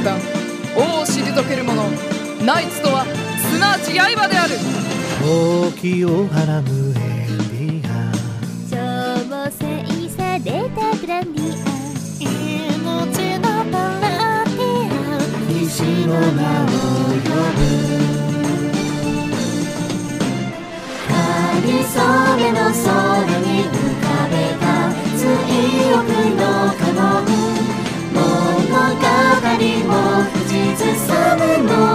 断、王を退ける者、ナイツとはすなわち刃である。 時をはらむエンディア、 調整されたグランディア、命のボランティア、 騎士の名を呼ぶ。 かりそめの空に浮かべた強くのカノン、物語も口ずさむの